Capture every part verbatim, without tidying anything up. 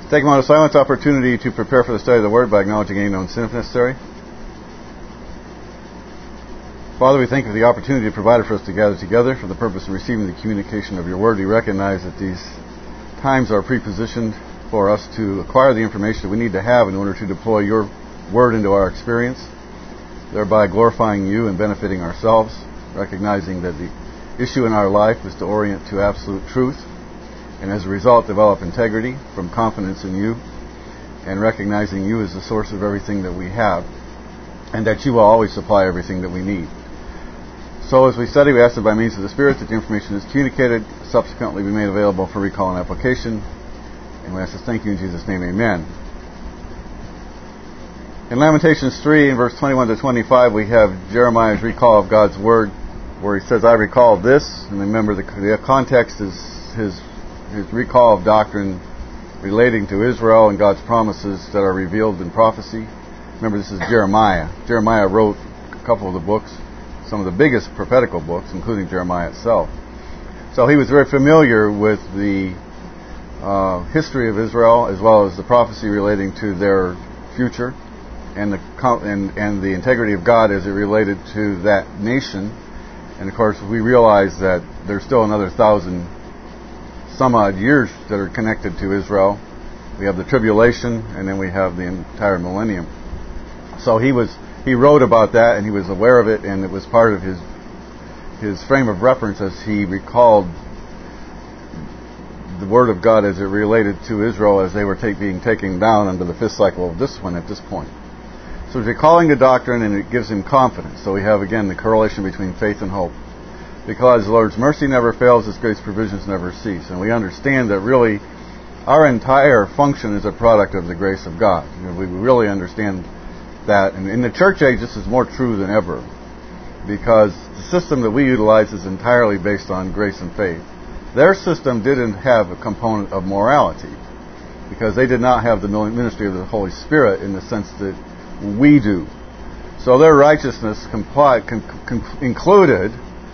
Take a moment of silence, opportunity to prepare for the study of the Word by acknowledging any known sin if necessary. Father, we thank you for the opportunity provided for us to gather together for the purpose of receiving the communication of your Word. We recognize that these times are prepositioned for us to acquire the information that we need to have in order to deploy your Word into our experience, thereby glorifying you and benefiting ourselves, recognizing that the issue in our life is to orient to absolute truth, and as a result develop integrity from confidence in you and recognizing you as the source of everything that we have, and that you will always supply everything that we need. So as we study, we ask that by means of the Spirit that the information is communicated, subsequently be made available for recall and application. And we ask this, thank you in Jesus' name, amen. In Lamentations three, in verse twenty-one to twenty-five, we have Jeremiah's recall of God's Word, where he says, I recall this. And remember, the, the context is his his recall of doctrine relating to Israel and God's promises that are revealed in prophecy. Remember, this is Jeremiah. Jeremiah wrote a couple of the books, some of the biggest prophetical books, including Jeremiah itself. So he was very familiar with the uh, history of Israel as well as the prophecy relating to their future and the and, and the integrity of God as it related to that nation. And of course, we realize that there's still another thousand some odd years that are connected to Israel. We have the tribulation, and then we have the entire millennium. So he was he wrote about that, and he was aware of it, and it was part of his his frame of reference as he recalled the Word of God as it related to Israel as they were take, being taken down under the fifth cycle of this one at this point. So he's recalling the doctrine, and it gives him confidence. So we have, again, the correlation between faith and hope. Because the Lord's mercy never fails, His grace provisions never cease. And we understand that really our entire function is a product of the grace of God. You know, we really understand that. And in the church age, this is more true than ever. Because the system that we utilize is entirely based on grace and faith. Their system didn't have a component of morality. Because they did not have the ministry of the Holy Spirit in the sense that we do. So their righteousness complied, con- con- included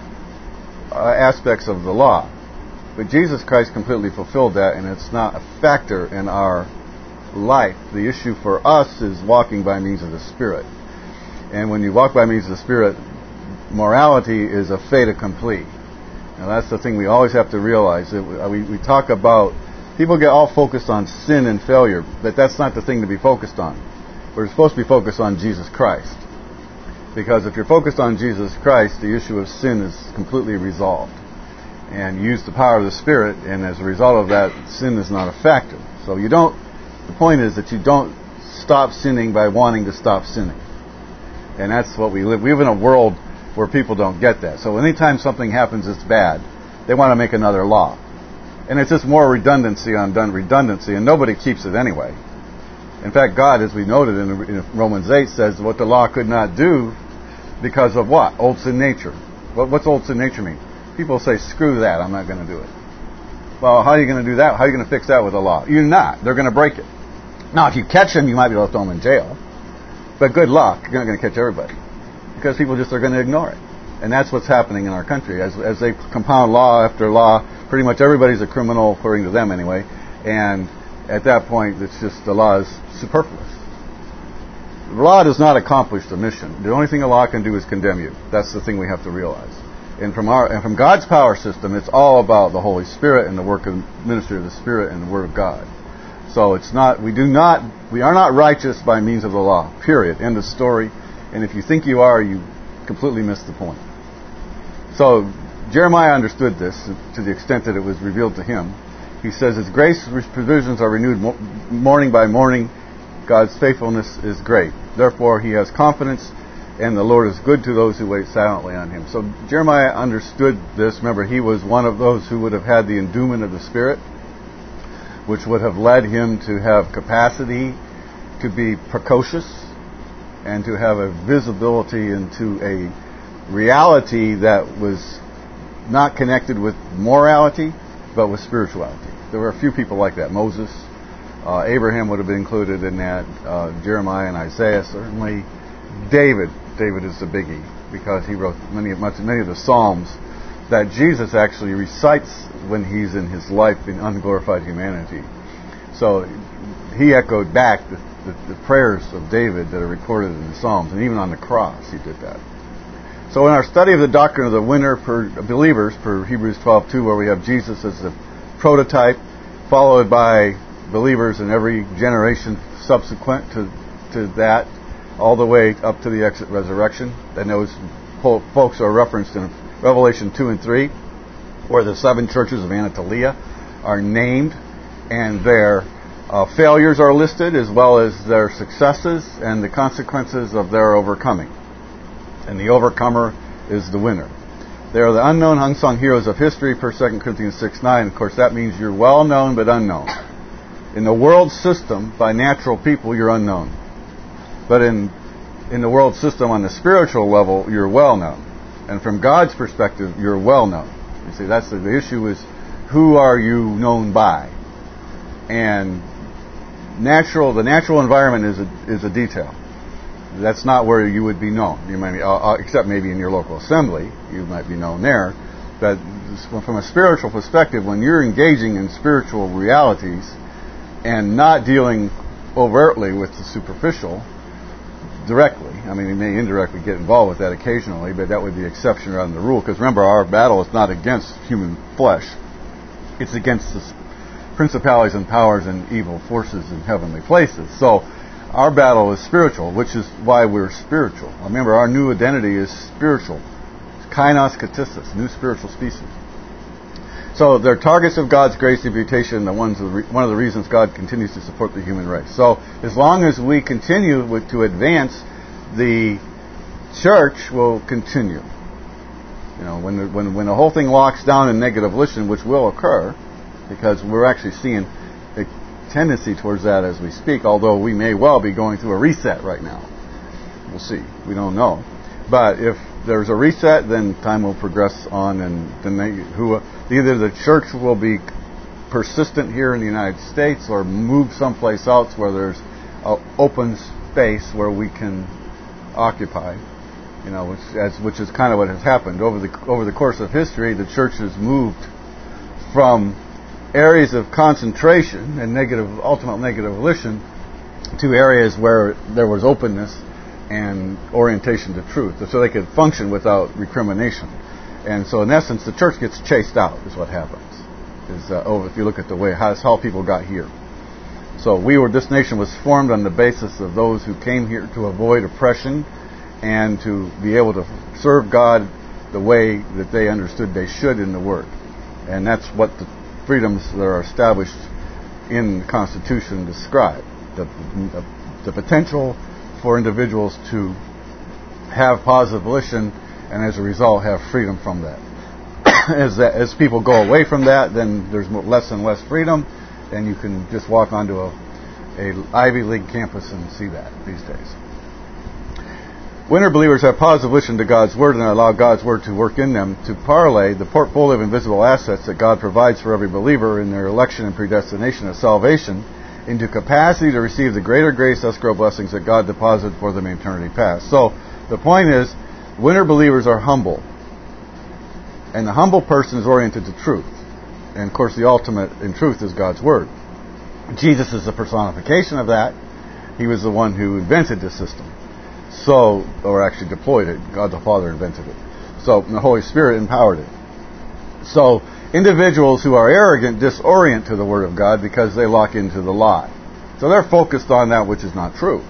Uh, aspects of the law. But Jesus Christ completely fulfilled that, and it's not a factor in our life. The issue for us is walking by means of the Spirit. And when you walk by means of the Spirit, morality is a fait accompli. Now that's the thing we always have to realize. That we, we talk about, people get all focused on sin and failure, but that's not the thing to be focused on. We're supposed to be focused on Jesus Christ. Because if you're focused on Jesus Christ, the issue of sin is completely resolved. And you use the power of the Spirit, and as a result of that, sin is not a factor. So you don't, the point is that you don't stop sinning by wanting to stop sinning. And that's what we live. We live in a world where people don't get that. So anytime something happens that's bad, they want to make another law. And it's just more redundancy on done redundancy, and nobody keeps it anyway. In fact, God, as we noted in Romans eight, says what the law could not do because of what? Old sin nature. What, what's old sin nature mean? People say, screw that, I'm not going to do it. Well, how are you going to do that? How are you going to fix that with the law? You're not. They're going to break it. Now, if you catch them, you might be able to throw them in jail. But good luck. You're not going to catch everybody. Because people just are going to ignore it. And that's what's happening in our country. As, as they compound law after law, pretty much everybody's a criminal, according to them anyway. And at that point, it's just the law is superfluous. The law does not accomplish the mission. The only thing the law can do is condemn you. That's the thing we have to realize. And from our and from God's power system, it's all about the Holy Spirit and the work of ministry of the Spirit and the Word of God. So it's not we do not we are not righteous by means of the law. Period. End of story. And if you think you are, you completely miss the point. So Jeremiah understood this to the extent that it was revealed to him. He says, His grace provisions are renewed morning by morning. God's faithfulness is great. Therefore, he has confidence, and the Lord is good to those who wait silently on Him. So Jeremiah understood this. Remember, he was one of those who would have had the endowment of the Spirit, which would have led him to have capacity to be precocious and to have a visibility into a reality that was not connected with morality, but with spirituality. There were a few people like that. Moses, uh, Abraham would have been included in that. Uh, Jeremiah and Isaiah, certainly. David. David is the biggie because he wrote many, much, many of the Psalms that Jesus actually recites when he's in his life in unglorified humanity. So he echoed back the, the, the prayers of David that are recorded in the Psalms, and even on the cross he did that. So in our study of the doctrine of the winner per believers, per Hebrews twelve two, where we have Jesus as the prototype, followed by believers in every generation subsequent to, to that, all the way up to the exit resurrection. And those folks are referenced in Revelation two and three, where the seven churches of Anatolia are named, and their uh, failures are listed, as well as their successes and the consequences of their overcoming. And the overcomer is the winner. They are the unknown, unsung heroes of history, per Second Corinthians six nine. Of course, that means you're well known but unknown. In the world system, by natural people, you're unknown. But in in the world system on the spiritual level, you're well known. And from God's perspective, you're well known. You see, that's the, the issue is, who are you known by? And natural, the natural environment is a, is a detail. That's not where you would be known. You might be, uh, except maybe in your local assembly, you might be known there. But from a spiritual perspective, when you're engaging in spiritual realities and not dealing overtly with the superficial directly, I mean, you may indirectly get involved with that occasionally, but that would be the exception rather than the rule. Because remember, our battle is not against human flesh; it's against the principalities and powers and evil forces in heavenly places. So our battle is spiritual, which is why we're spiritual. Remember, our new identity is spiritual. It's kainos katistos, new spiritual species. So they're targets of God's grace imputation, the ones one of the reasons God continues to support the human race. So as long as we continue with, to advance, the church will continue. You know, when the, when when the whole thing locks down in negative volition, which will occur, because we're actually seeing a tendency towards that as we speak, although we may well be going through a reset right now. We'll see. We don't know. But if there's a reset, then time will progress on, and then they, who, either the church will be persistent here in the United States or move someplace else where there's an open space where we can occupy. You know, which, as, which is kind of what has happened. Over the, over the course of history, the church has moved from areas of concentration and negative, ultimate negative volition, to areas where there was openness and orientation to truth, so they could function without recrimination. And so, in essence, the church gets chased out. Is what happens. Is uh, oh, if you look at the way how, how people got here. So we were. This nation was formed on the basis of those who came here to avoid oppression and to be able to serve God the way that they understood they should in the Word. And that's what the freedoms that are established in the Constitution describe. The, the, the potential for individuals to have positive volition and as a result have freedom from that. as that. As people go away from that, then there's less and less freedom, and you can just walk onto a, a Ivy League campus and see that these days. Winter believers have positive volition to God's Word and allow God's Word to work in them to parlay the portfolio of invisible assets that God provides for every believer in their election and predestination of salvation into capacity to receive the greater grace, escrow blessings that God deposited for them in eternity past. So the point is, winter believers are humble. And the humble person is oriented to truth. And of course the ultimate in truth is God's Word. Jesus is the personification of that. He was the one who invented this system. So, or actually deployed it. God the Father invented it. So the Holy Spirit empowered it. So individuals who are arrogant disorient to the Word of God because they lock into the lie. So they're focused on that which is not true.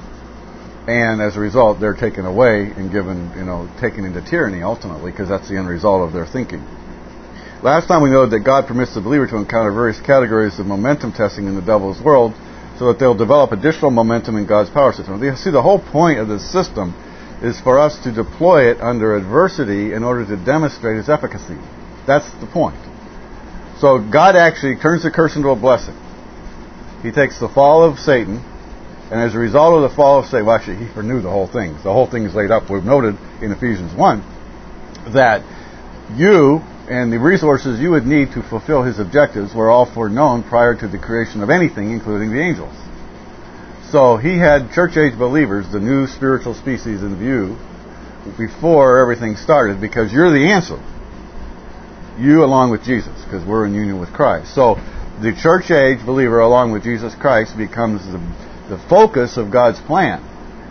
And as a result, they're taken away and given, you know, taken into tyranny ultimately, because that's the end result of their thinking. Last time we noted that God permits the believer to encounter various categories of momentum testing in the devil's world so that they'll develop additional momentum in God's power system. You see, the whole point of this system is for us to deploy it under adversity in order to demonstrate its efficacy. That's the point. So God actually turns the curse into a blessing. He takes the fall of Satan, and as a result of the fall of Satan, well, actually, he foreknew the whole thing. The whole thing is laid up. We've noted in Ephesians one that you and the resources you would need to fulfill his objectives were all foreknown prior to the creation of anything, including the angels. So he had church-age believers, the new spiritual species, in view before everything started, because you're the answer. You along with Jesus, because we're in union with Christ. So the church age believer, along with Jesus Christ, becomes the, the focus of God's plan.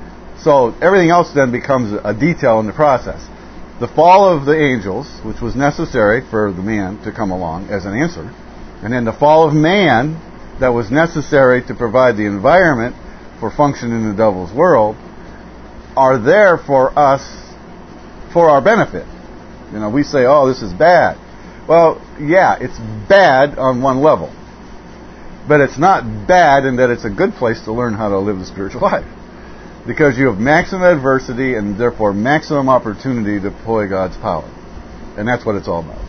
So everything else then becomes a detail in the process. The fall of the angels, which was necessary for the man to come along as an answer, and then the fall of man that was necessary to provide the environment for function in the devil's world, are there for us for our benefit. You know, we say, oh, this is bad. Well, yeah, it's bad on one level. But it's not bad in that it's a good place to learn how to live the spiritual life. Because you have maximum adversity and therefore maximum opportunity to deploy God's power. And that's what it's all about.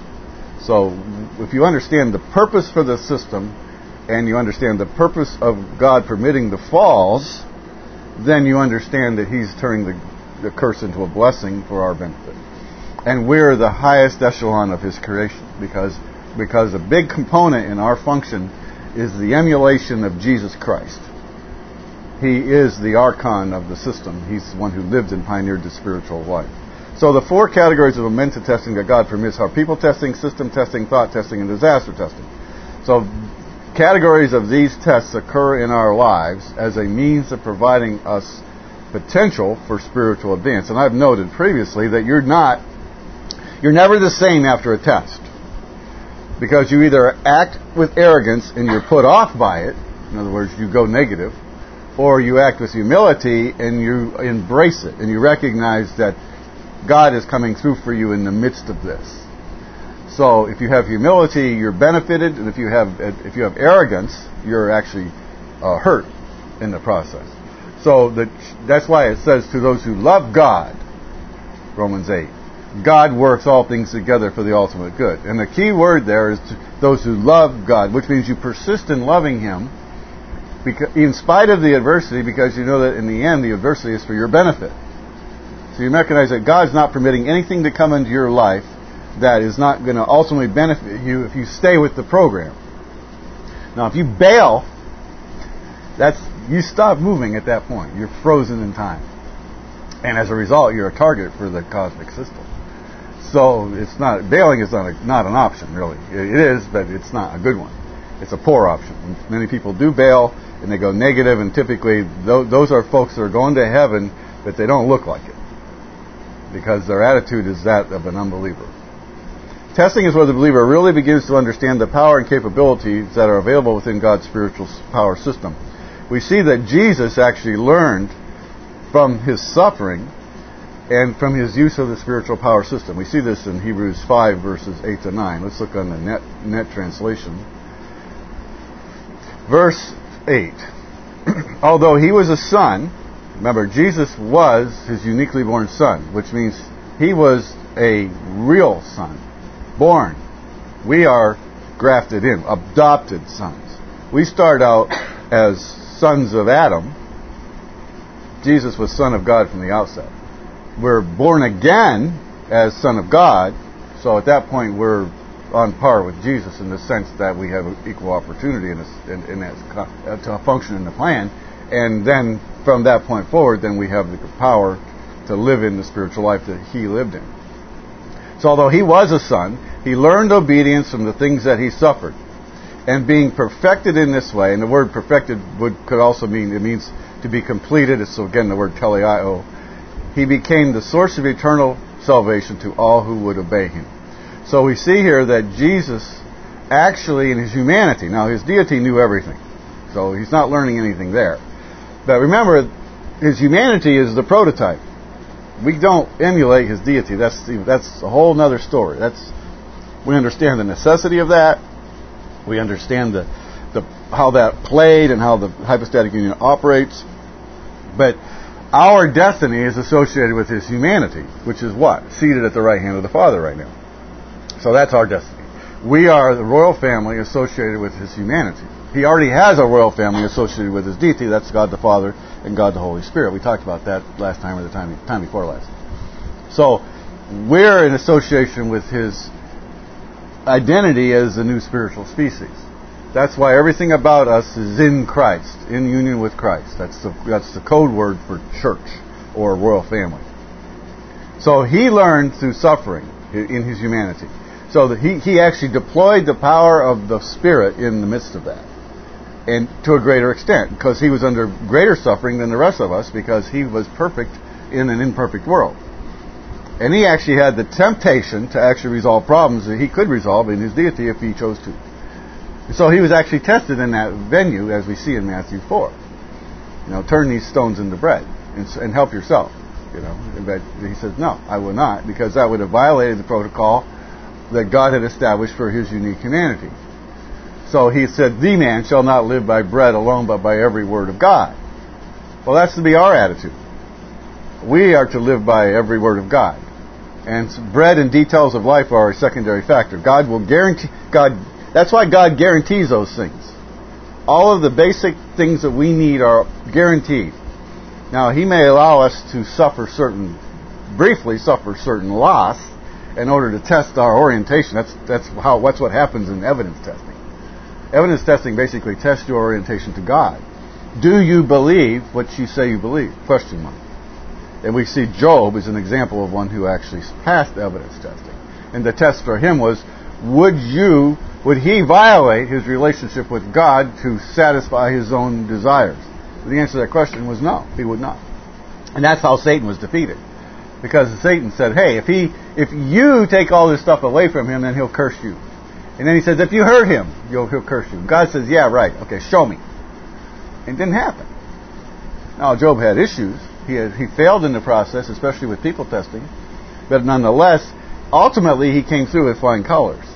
So, if you understand the purpose for the system, and you understand the purpose of God permitting the falls, then you understand that He's turning the, the curse into a blessing for our benefit. And we're the highest echelon of His creation, because because a big component in our function is the emulation of Jesus Christ. He is the archon of the system. He's the one who lived and pioneered the spiritual life. So the four categories of mental testing that God permits are people testing, system testing, thought testing, and disaster testing. So categories of these tests occur in our lives as a means of providing us potential for spiritual advance. And I've noted previously that you're not, you're never the same after a test. Because you either act with arrogance and you're put off by it, in other words, you go negative, or you act with humility and you embrace it and you recognize that God is coming through for you in the midst of this. So if you have humility, you're benefited, and if you have if you have arrogance, you're actually uh, hurt in the process. So that that's why it says, to those who love God, Romans eight, God works all things together for the ultimate good. And the key word there is to those who love God, which means you persist in loving Him because, in spite of the adversity, because you know that in the end the adversity is for your benefit. So you recognize that God's not permitting anything to come into your life that is not going to ultimately benefit you if you stay with the program. Now, if you bail, that's you stop moving at that point. You're frozen in time. And as a result, you're a target for the cosmic system. So it's not bailing is not a, not an option, really. It is, but it's not a good one. It's a poor option. And many people do bail, and they go negative, and typically th- those are folks that are going to heaven, but they don't look like it, because their attitude is that of an unbeliever. Testing is where the believer really begins to understand the power and capabilities that are available within God's spiritual power system. We see that Jesus actually learned from His suffering and from His use of the spiritual power system. We see this in Hebrews five, verses eight to nine. Let's look on the net, net translation. Verse eight. Although He was a son, remember, Jesus was His uniquely born son, which means He was a real son, born. We are grafted in, adopted sons. We start out as sons of Adam. Jesus was Son of God from the outset. We're born again as Son of God, so at that point we're on par with Jesus in the sense that we have equal opportunity in, this, in, in that, uh, to function in the plan. And then from that point forward, then we have the power to live in the spiritual life that He lived in. So although He was a son, He learned obedience from the things that He suffered. And being perfected in this way, and the word perfected would could also mean, it means to be completed. So again, the word teleio. He became the source of eternal salvation to all who would obey Him. So we see here that Jesus actually, in His humanity, now His deity knew everything, so He's not learning anything there. But remember, His humanity is the prototype. We don't emulate His deity. That's that's a whole other story. That's we understand the necessity of that. We understand the, the how that played and how the hypostatic union operates. But our destiny is associated with His humanity, which is what? Seated at the right hand of the Father right now. So that's our destiny. We are the royal family associated with His humanity. He already has a royal family associated with His deity. That's God the Father and God the Holy Spirit. We talked about that last time or the time, time before last. So we're in association with His identity as a new spiritual species. That's why everything about us is in Christ, in union with Christ. That's the that's the code word for church or royal family. So He learned through suffering in His humanity. So that he, he actually deployed the power of the Spirit in the midst of that. And to a greater extent, because he was under greater suffering than the rest of us, because he was perfect in an imperfect world. And he actually had the temptation to actually resolve problems that he could resolve in his deity if he chose to. So he was actually tested in that venue, as we see in Matthew four. You know, turn these stones into bread and, and help yourself. You know, but he says, no, I will not, because that would have violated the protocol that God had established for his unique humanity. So he said, the man shall not live by bread alone, but by every word of God. Well, that's to be our attitude. We are to live by every word of God. And bread and details of life are a secondary factor. God will guarantee, God, that's why God guarantees those things. All of the basic things that we need are guaranteed. Now, he may allow us to suffer certain, briefly suffer certain loss in order to test our orientation. That's, that's how, that's what happens in evidence testing. Evidence testing basically tests your orientation to God. Do you believe what you say you believe? Question mark. And we see Job as an example of one who actually passed evidence testing. And the test for him was, would you, would he violate his relationship with God to satisfy his own desires? The answer to that question was no, he would not. And that's how Satan was defeated. Because Satan said, hey, if he, if you take all this stuff away from him, then he'll curse you. And then he says, if you hurt him, you'll, he'll curse you. God says, yeah, right. Okay, show me. It didn't happen. Now, Job had issues. He had, he failed in the process, especially with people testing. But nonetheless, ultimately, he came through with flying colors.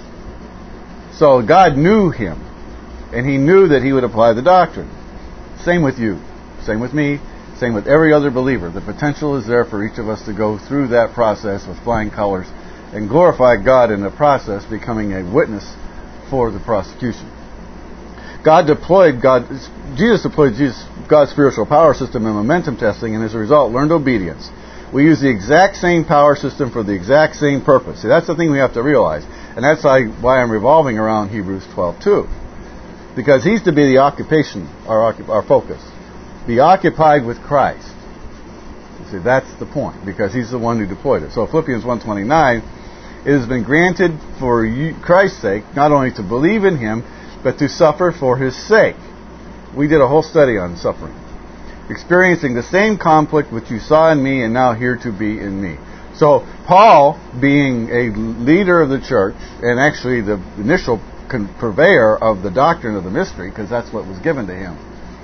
So God knew him. And he knew that he would apply the doctrine. Same with you. Same with me. Same with every other believer. The potential is there for each of us to go through that process with flying colors and glorify God in the process, becoming a witness for the prosecution. God deployed God. Jesus deployed Jesus, God's spiritual power system in momentum testing, and as a result, learned obedience. We use the exact same power system for the exact same purpose. See, that's the thing we have to realize, and that's why I'm revolving around Hebrews twelve two, because he's to be the occupation, our our focus. Be occupied with Christ. You see, that's the point, because he's the one who deployed it. So Philippians one twenty-nine, it has been granted for you, Christ's sake, not only to believe in him, but to suffer for his sake. We did a whole study on suffering. Experiencing the same conflict which you saw in me and now here to be in me. So Paul, being a leader of the church, and actually the initial purveyor of the doctrine of the mystery, because that's what was given to him,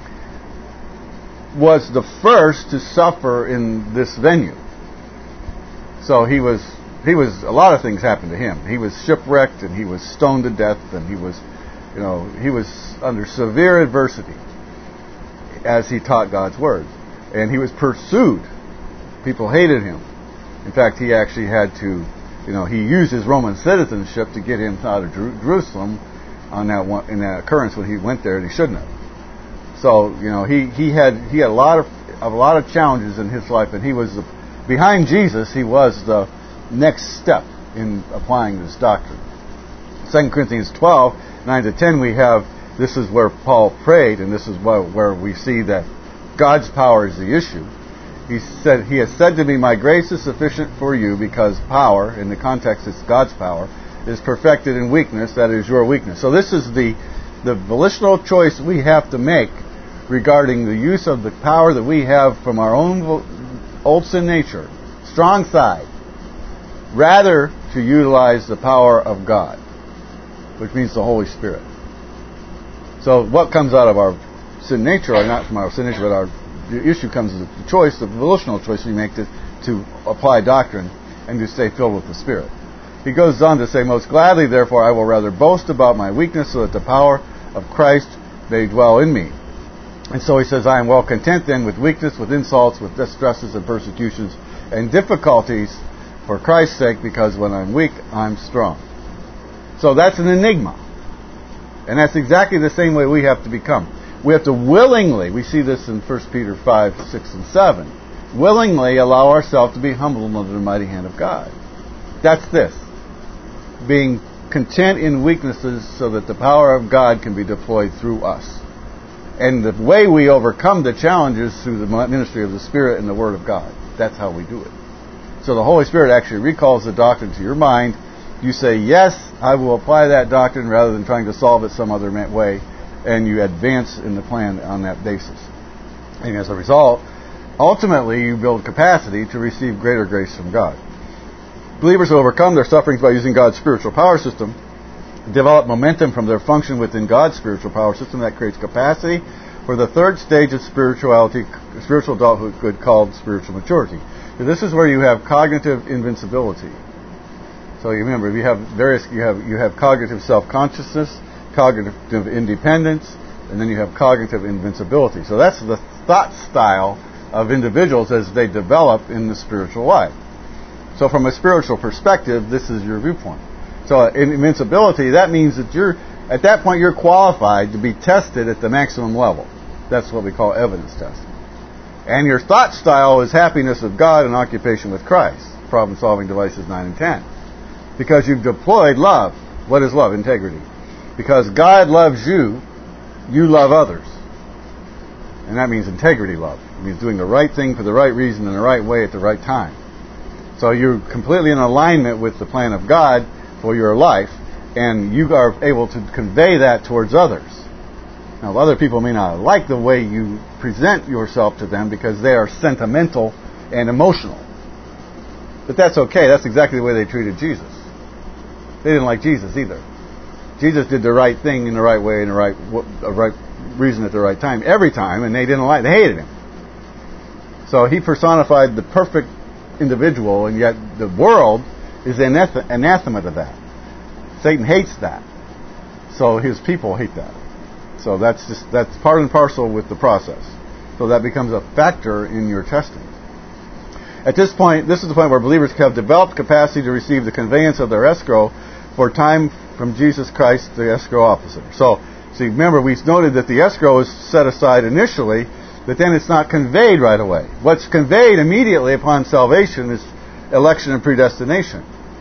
was the first to suffer in this venue. So he was, he was, a lot of things happened to him. He was shipwrecked, and he was stoned to death, and he was, you know, he was under severe adversity as he taught God's word. And he was pursued. People hated him. In fact, he actually had to, you know, he used his Roman citizenship to get him out of Jerusalem on that one, in that occurrence when he went there, and he shouldn't have. So, you know, he, he had he had a lot of a lot of challenges in his life, and he was behind Jesus. He was the next step in applying this doctrine. Second Corinthians twelve nine to ten, we have, this is where Paul prayed, and this is where, where we see that God's power is the issue. He said, he has said to me, my grace is sufficient for you, because power, in the context it's God's power, is perfected in weakness, that is your weakness. So this is the, the volitional choice we have to make regarding the use of the power that we have from our own old sin nature, strong side, rather to utilize the power of God, which means the Holy Spirit. So what comes out of our sin nature, or not from our sin nature, but our the issue comes as the choice, the volitional choice we make to, to apply doctrine and to stay filled with the Spirit. He goes on to say, most gladly, therefore, I will rather boast about my weakness, so that the power of Christ may dwell in me. And so he says, I am well content then with weakness, with insults, with distresses and persecutions and difficulties for Christ's sake, because when I'm weak, I'm strong. So that's an enigma. And that's exactly the same way we have to become. We have to willingly, we see this in First Peter five, six, and seven, willingly allow ourselves to be humbled under the mighty hand of God. That's this. Being content in weaknesses so that the power of God can be deployed through us. And the way we overcome the challenges through the ministry of the Spirit and the Word of God. That's how we do it. So the Holy Spirit actually recalls the doctrine to your mind. You say, yes, I will apply that doctrine rather than trying to solve it some other way, and you advance in the plan on that basis. And as a result, ultimately you build capacity to receive greater grace from God. Believers who overcome their sufferings by using God's spiritual power system develop momentum from their function within God's spiritual power system that creates capacity for the third stage of spirituality, spiritual adulthood, called spiritual maturity. So this is where you have cognitive invincibility. So you remember, you have various, you have you have cognitive self-consciousness, cognitive independence, and then you have cognitive invincibility. So that's the thought style of individuals as they develop in the spiritual life. So from a spiritual perspective, this is your viewpoint. So in invincibility, that means that you're, at that point, you're qualified to be tested at the maximum level. That's what we call evidence testing. And your thought style is happiness with God and occupation with Christ. Problem-solving devices nine and ten. Because you've deployed love. What is love? Integrity. Because God loves you, you love others. And that means integrity love. It means doing the right thing for the right reason in the right way at the right time. So you're completely in alignment with the plan of God for your life, and you are able to convey that towards others. Now, other people may not like the way you present yourself to them because they are sentimental and emotional. But that's okay. That's exactly the way they treated Jesus. They didn't like Jesus either. Jesus did the right thing in the right way, in the right, the right reason at the right time, every time, and they didn't like, they hated him. So he personified the perfect individual, and yet the world is anathema to that. Satan hates that. So his people hate that. So that's just, that's part and parcel with the process. So that becomes a factor in your testing. At this point, this is the point where believers have developed capacity to receive the conveyance of their escrow for time from Jesus Christ, the escrow officer. So, see, remember, we noted that the escrow is set aside initially, but then it's not conveyed right away. What's conveyed immediately upon salvation is election and predestination.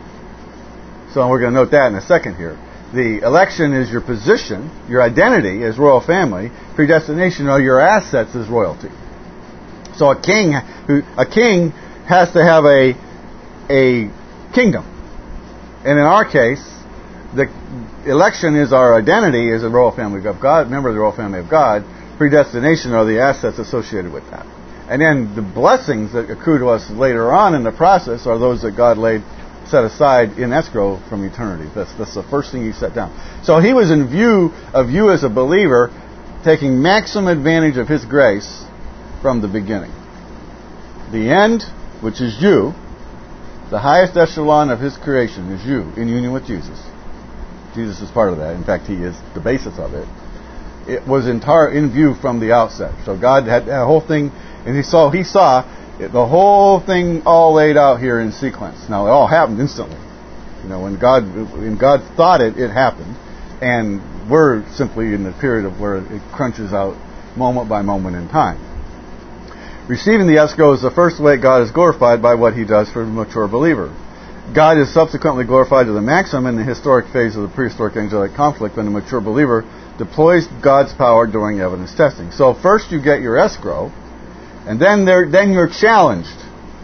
So we're going to note that in a second here. The election is your position, your identity as royal family. Predestination are your assets as royalty. So a king, who, a king has to have a a kingdom, and in our case, the election is our identity as a royal family of God, member of the royal family of God. Predestination are the assets associated with that. And then the blessings that accrue to us later on in the process are those that God laid set aside in escrow from eternity. That's, that's the first thing he set down. So he was in view of you as a believer taking maximum advantage of his grace from the beginning. The end, which is you, the highest echelon of his creation is you in union with Jesus. Jesus is part of that. In fact, he is the basis of it. It was entire in view from the outset. So God had a whole thing, and he saw he saw it, the whole thing all laid out here in sequence. Now it all happened instantly. You know, when God when God thought it, it happened, and we're simply in the period of where it crunches out moment by moment in time. Receiving the escrow is the first way God is glorified by what he does for a mature believer. God is subsequently glorified to the maximum in the historic phase of the prehistoric angelic conflict when the mature believer deploys God's power during evidence testing. So first you get your escrow, and then there, then you're challenged.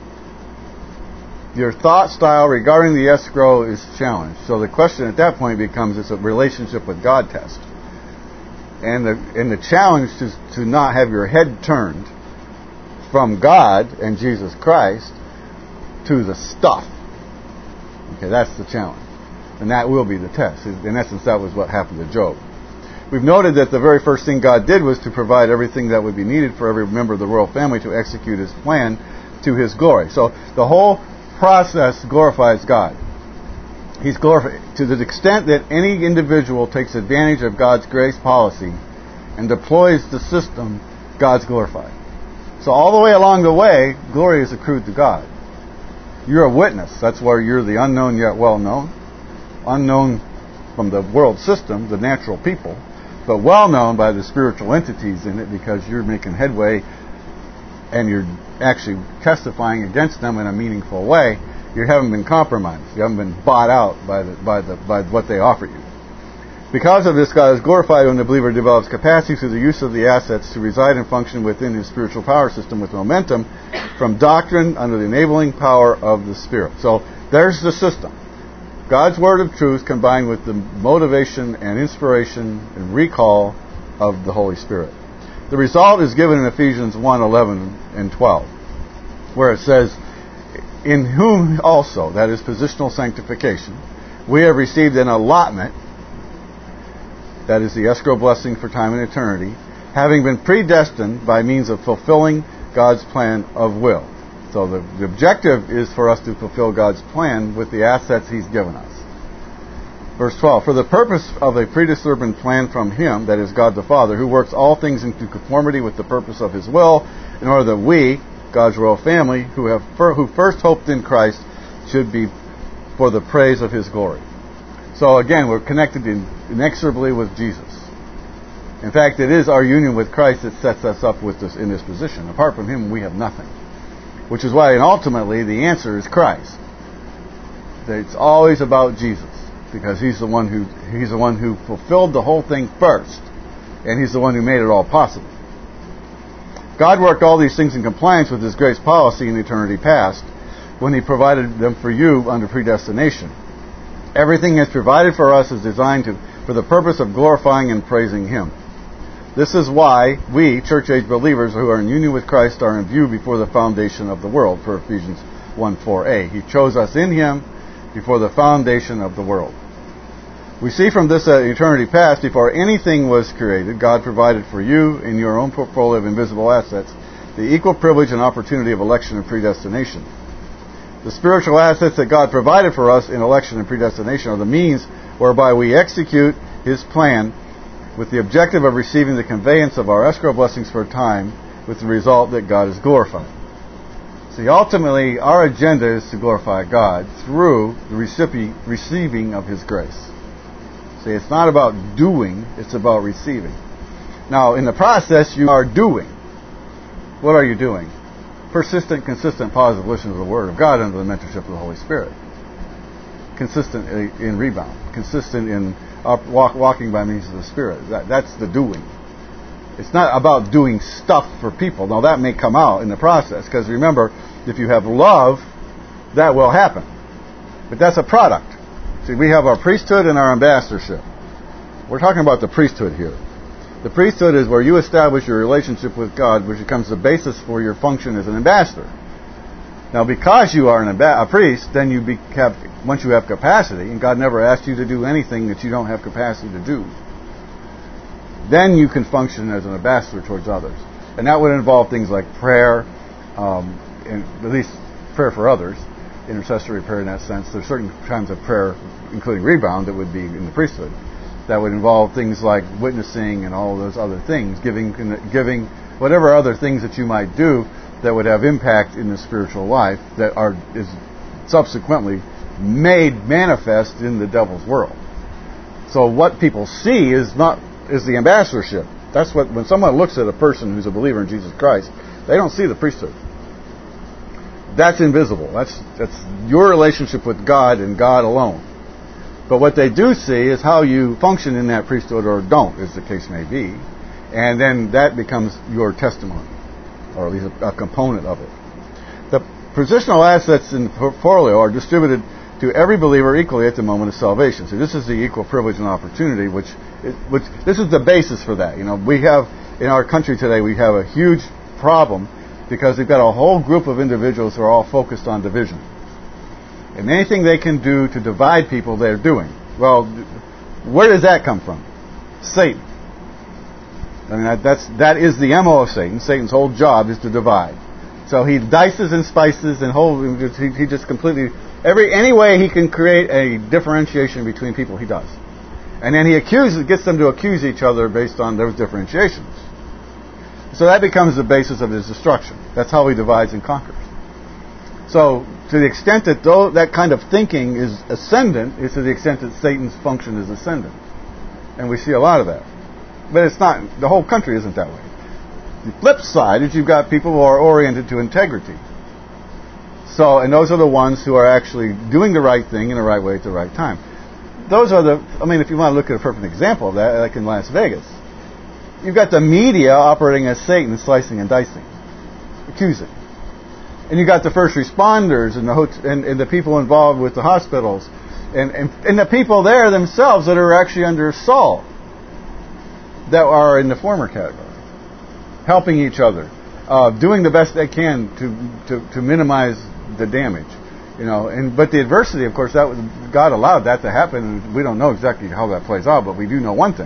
Your thought style regarding the escrow is challenged. So the question at that point becomes, it's a relationship with God test. And the, and the challenge is to not have your head turned from God and Jesus Christ to the stuff. Okay, that's the challenge. And that will be the test. In essence, that was what happened to Job. We've noted that the very first thing God did was to provide everything that would be needed for every member of the royal family to execute his plan to his glory. So the whole process glorifies God. He's glorified to the extent that any individual takes advantage of God's grace policy and deploys the system, God's glorified. So all the way along the way, glory is accrued to God. You're a witness. That's where you're the unknown yet well known. Unknown from the world system, the natural people, but well known by the spiritual entities in it, because you're making headway and you're actually testifying against them in a meaningful way. You haven't been compromised. You haven't been bought out by the by the by what they offer you. Because of this, God is glorified when the believer develops capacity through the use of the assets to reside and function within his spiritual power system with momentum from doctrine under the enabling power of the Spirit. So there's the system. God's word of truth combined with the motivation and inspiration and recall of the Holy Spirit. The result is given in Ephesians one, eleven and twelve, where it says, in whom also, that is positional sanctification, we have received an allotment, that is the escrow blessing for time and eternity, having been predestined by means of fulfilling God's plan of will. So the, the objective is for us to fulfill God's plan with the assets He's given us. Verse twelve, for the purpose of a predetermined plan from Him, that is God the Father, who works all things into conformity with the purpose of His will, in order that we, God's royal family, who have fir- who first hoped in Christ, should be for the praise of His glory. So again, we're connected in, inexorably with Jesus. In fact, it is our union with Christ that sets us up with this in this position. Apart from Him, we have nothing. Which is why, and ultimately, the answer is Christ. It's always about Jesus, because He's the one who He's the one who fulfilled the whole thing first, and He's the one who made it all possible. God worked all these things in compliance with His grace policy in eternity past, when He provided them for you under predestination. Everything He has provided for us is designed to for the purpose of glorifying and praising Him. This is why we, church-age believers who are in union with Christ, are in view before the foundation of the world, per Ephesians one four a. He chose us in Him before the foundation of the world. We see from this uh, eternity past, before anything was created, God provided for you in your own portfolio of invisible assets the equal privilege and opportunity of election and predestination. The spiritual assets that God provided for us in election and predestination are the means whereby we execute His plan with the objective of receiving the conveyance of our escrow blessings for a time, with the result that God is glorified. See, ultimately, our agenda is to glorify God through the recipe, receiving of His grace. See, it's not about doing, it's about receiving. Now, in the process, you are doing. What are you doing? Persistent, consistent, positive listen to the Word of God under the mentorship of the Holy Spirit. Consistent in rebound. Consistent in up, walk, walking by means of the Spirit. That, that's the doing. It's not about doing stuff for people. Now, that may come out in the process, because remember, if you have love, that will happen. But that's a product. See, we have our priesthood and our ambassadorship. We're talking about the priesthood here. The priesthood is where you establish your relationship with God, which becomes the basis for your function as an ambassador. Now, because you are an amb- a priest, then you be, have, once you have capacity, and God never asked you to do anything that you don't have capacity to do, then you can function as an ambassador towards others. And that would involve things like prayer, um, and at least prayer for others, intercessory prayer in that sense. There's certain kinds of prayer, including rebound, that would be in the priesthood. That would involve things like witnessing and all those other things, giving, giving whatever other things that you might do that would have impact in the spiritual life that are is subsequently made manifest in the devil's world. So what people see is not is the ambassadorship. That's what when someone looks at a person who's a believer in Jesus Christ, they don't see the priesthood. That's invisible. That's that's your relationship with God and God alone. But what they do see is how you function in that priesthood or don't, as the case may be, and then that becomes your testimony, or at least a, a component of it. The positional assets in the portfolio are distributed to every believer equally at the moment of salvation. So this is the equal privilege and opportunity, which, is, which this is the basis for that. You know, we have in our country today we have a huge problem because we've got a whole group of individuals who are all focused on division, and anything they can do to divide people, they're doing. Well, where does that come from? Satan. I mean, that, that's that is the M O of Satan. Satan's whole job is to divide. So he dices and spices and whole. He, he just completely every any way he can create a differentiation between people, he does, and then he accuses, gets them to accuse each other based on those differentiations. So that becomes the basis of his destruction. That's how he divides and conquers. So to the extent that though that kind of thinking is ascendant, is to the extent that Satan's function is ascendant, and we see a lot of that. But it's not, the whole country isn't that way. The flip side is you've got people who are oriented to integrity. So, and those are the ones who are actually doing the right thing in the right way at the right time. Those are the, I mean, if you want to look at a perfect example of that, like in Las Vegas, you've got the media operating as Satan, slicing and dicing, accusing. And you've got the first responders and the, and, and the people involved with the hospitals And, and, and the people there themselves that are actually under Saul, that are in the former category, helping each other, uh, doing the best they can to, to, to minimize the damage. You know, and but the adversity, of course, that was, God allowed that to happen, and we don't know exactly how that plays out, but we do know one thing.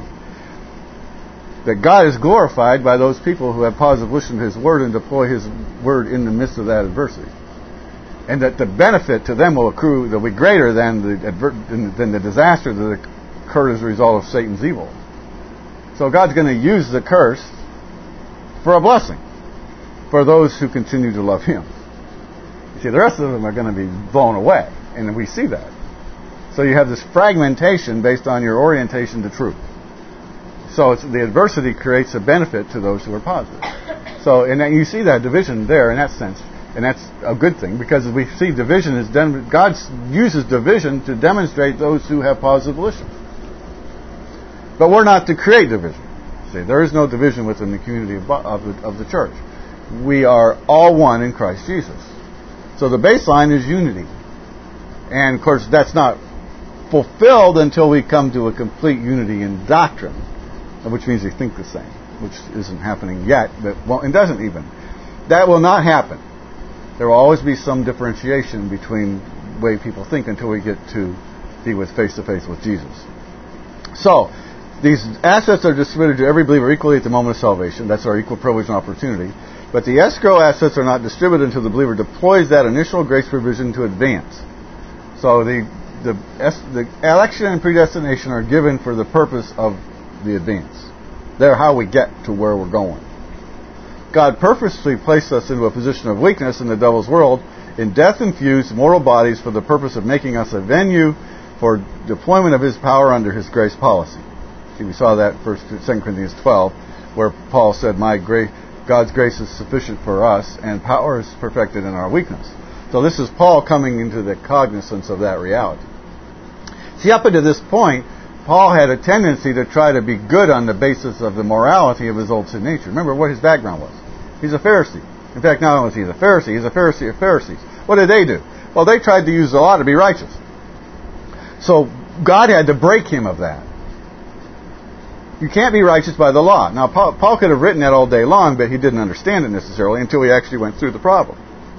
That God is glorified by those people who have positive listen to His Word and deploy His Word in the midst of that adversity. And that the benefit to them will accrue, will be greater than the, adver- than the disaster that occurred as a result of Satan's evil. So God's going to use the curse for a blessing for those who continue to love Him. You see, the rest of them are going to be blown away, and we see that. So you have this fragmentation based on your orientation to truth. So it's, the adversity creates a benefit to those who are positive. So, and then you see that division there in that sense, and that's a good thing, because we see division is dem- God uses division to demonstrate those who have positive volition. But we're not to create division. See, there is no division within the community of, of, the, of the church. We are all one in Christ Jesus. So the baseline is unity. And of course that's not fulfilled until we come to a complete unity in doctrine, which means we think the same, which isn't happening yet, but well, it doesn't even. That will not happen. There will always be some differentiation between the way people think until we get to be with face-to-face with Jesus. So, these assets are distributed to every believer equally at the moment of salvation. That's our equal privilege and opportunity. But the escrow assets are not distributed until the believer deploys that initial grace provision to advance. So the the, the election and predestination are given for the purpose of the advance. They're how we get to where we're going. God purposely placed us into a position of weakness in the devil's world in death-infused mortal bodies for the purpose of making us a venue for deployment of His power under His grace policy. See, we saw that first, Second Corinthians twelve, where Paul said, "My grace, God's grace is sufficient for us, and power is perfected in our weakness." So this is Paul coming into the cognizance of that reality. See, up until this point, Paul had a tendency to try to be good on the basis of the morality of his old sin nature. Remember what his background was. He's a Pharisee. In fact, not only is he a Pharisee, he's a Pharisee of Pharisees. What did they do? Well, they tried to use the law to be righteous. So God had to break him of that. You can't be righteous by the law. Now, Paul, Paul could have written that all day long, but he didn't understand it necessarily until he actually went through the problem.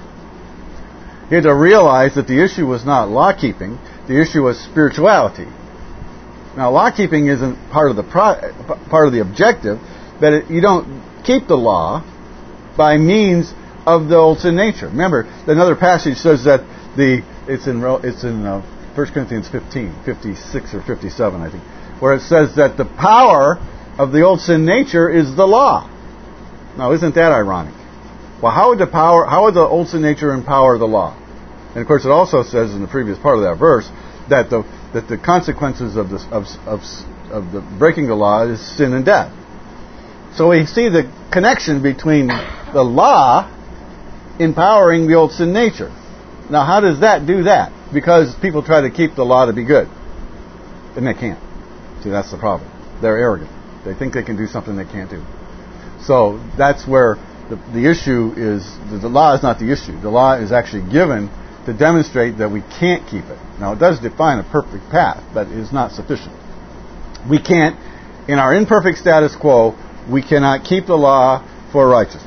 He had to realize that the issue was not law-keeping. The issue was spirituality. Now, law-keeping isn't part of the pro- part of the objective, but it, you don't keep the law by means of the old sin nature. Remember, another passage says that the it's in it's in uh, First Corinthians fifteen, fifty-six or fifty-seven, I think, where it says that the power of the old sin nature is the law. Now, isn't that ironic? Well, how would the power, how would the old sin nature empower the law? And of course, it also says in the previous part of that verse that the that the consequences of this of of of the breaking the law is sin and death. So we see the connection between the law empowering the old sin nature. Now, how does that do that? Because people try to keep the law to be good, and they can't. See, that's the problem. They're arrogant. They think they can do something they can't do. So that's where the, the issue is. The, the law is not the issue. The law is actually given to demonstrate that we can't keep it. Now, it does define a perfect path, but it is not sufficient. We can't, in our imperfect status quo, we cannot keep the law for righteousness.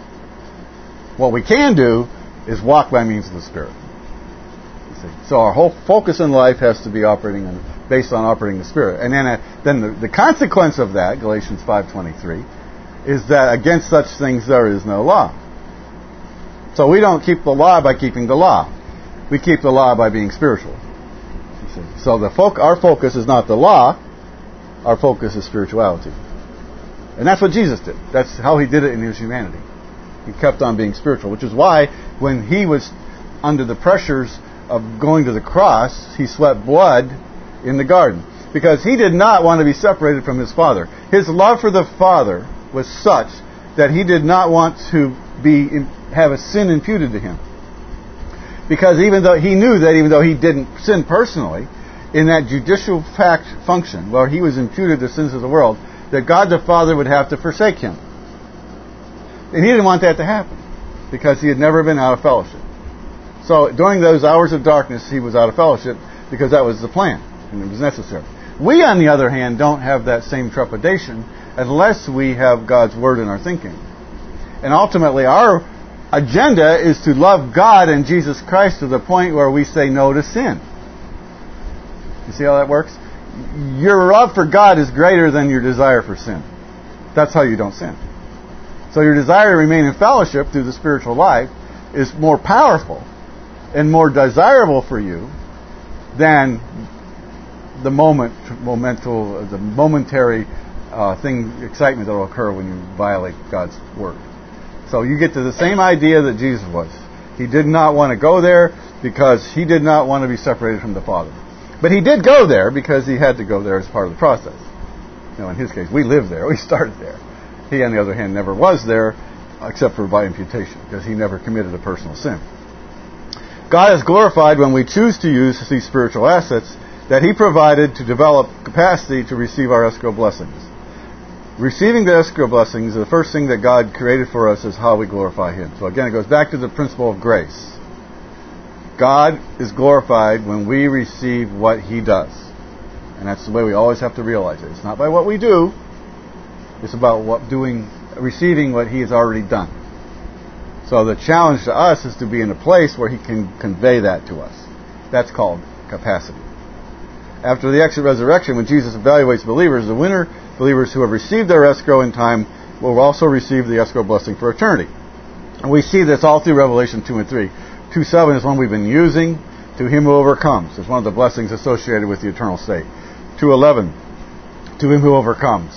What we can do is walk by means of the Spirit. You see? So our whole focus in life has to be operating in, based on operating the Spirit. And then, uh, then the, the consequence of that, Galatians five twenty-three, is that against such things there is no law. So we don't keep the law by keeping the law. We keep the law by being spiritual. You see? So the fo- our focus is not the law. Our focus is spirituality. And that's what Jesus did. That's how He did it in His humanity. He kept on being spiritual, which is why when He was under the pressures of going to the cross, He sweat blood in the garden. Because He did not want to be separated from His Father. His love for the Father was such that He did not want to be have a sin imputed to Him. Because even though He knew that even though He didn't sin personally, in that judicial fact function where He was imputed the sins of the world, that God the Father would have to forsake Him. And He didn't want that to happen because He had never been out of fellowship. So during those hours of darkness, He was out of fellowship. because that was the plan and it was necessary. We, on the other hand, don't have that same trepidation unless we have God's Word in our thinking. And ultimately, our agenda is to love God and Jesus Christ to the point where we say no to sin. You see how that works? Your love for God is greater than your desire for sin. That's how you don't sin. So your desire to remain in fellowship through the spiritual life is more powerful and more desirable for you than the moment, momental, the momentary uh, thing, excitement that will occur when you violate God's Word. So you get to the same idea that Jesus was. He did not want to go there because he did not want to be separated from the Father. But he did go there because he had to go there as part of the process. You know, in his case, we lived there. We started there. He, on the other hand, never was there except for by imputation because he never committed a personal sin. God is glorified when we choose to use these spiritual assets that he provided to develop capacity to receive our escrow blessings. Receiving the escrow blessings, the first thing that God created for us is how we glorify him. So again, it goes back to the principle of grace. God is glorified when we receive what he does. And that's the way we always have to realize it. It's not by what we do. It's about what doing, receiving what he has already done. So the challenge to us is to be in a place where he can convey that to us. That's called capacity. After the exit resurrection, when Jesus evaluates believers, the winner believers who have received their escrow in time will also receive the escrow blessing for eternity. And we see this all through Revelation two and three. two seven is one we've been using. To him who overcomes. It's one of the blessings associated with the eternal state. two eleven. To him who overcomes.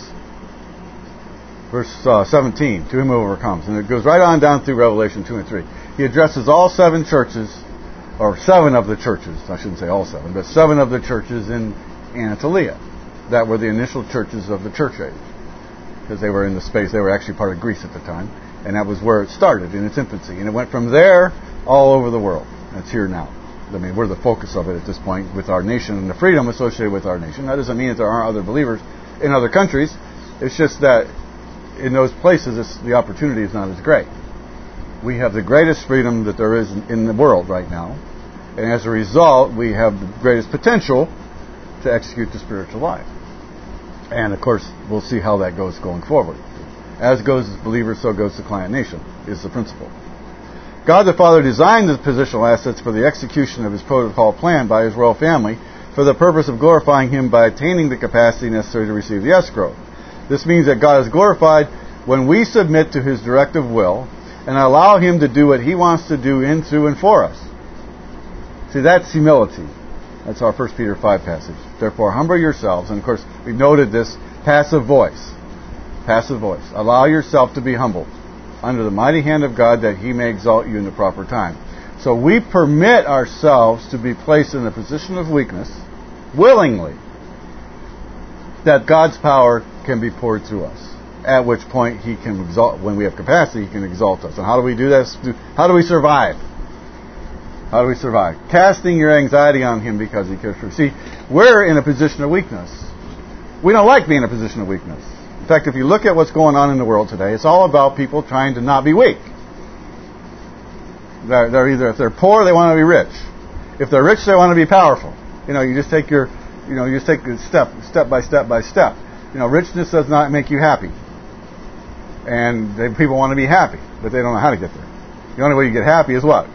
Verse uh, seventeen. To him who overcomes. And it goes right on down through Revelation two and three. He addresses all seven churches, or seven of the churches. I shouldn't say all seven, but seven of the churches in Anatolia. That were the initial churches of the church age. Because they were in the space, they were actually part of Greece at the time. And that was where it started, in its infancy. And it went from there all over the world. It's here now. I mean, we're the focus of it at this point with our nation and the freedom associated with our nation. That doesn't mean that there aren't other believers in other countries. It's just that in those places, it's, the opportunity is not as great. We have the greatest freedom that there is in the world right now. And as a result, we have the greatest potential to execute the spiritual life. And, of course, we'll see how that goes going forward. As goes the believer, so goes the client nation, is the principle. God the Father designed the positional assets for the execution of his protocol plan by his royal family for the purpose of glorifying him by attaining the capacity necessary to receive the escrow. This means that God is glorified when we submit to his directive will and allow him to do what he wants to do in, through, and for us. See, that's humility. That's our First Peter five passage. Therefore, humble yourselves. And, of course, we've noted this passive voice. Passive voice. Allow yourself to be humbled under the mighty hand of God that he may exalt you in the proper time. So we permit ourselves to be placed in a position of weakness, willingly, that God's power can be poured through us. At which point he can exalt, when we have capacity, he can exalt us. And how do we do this? How do we survive? How do we survive? Casting your anxiety on him because he cares for you. See, we're in a position of weakness. We don't like being in a position of weakness. In fact, if you look at what's going on in the world today, it's all about people trying to not be weak. They're, they're either, if they're poor, they want to be rich. If they're rich, they want to be powerful. You know, you just take your, you know, you just take it step, step by step by step. You know, richness does not make you happy. And they, people want to be happy, but they don't know how to get there. The only way you get happy is what?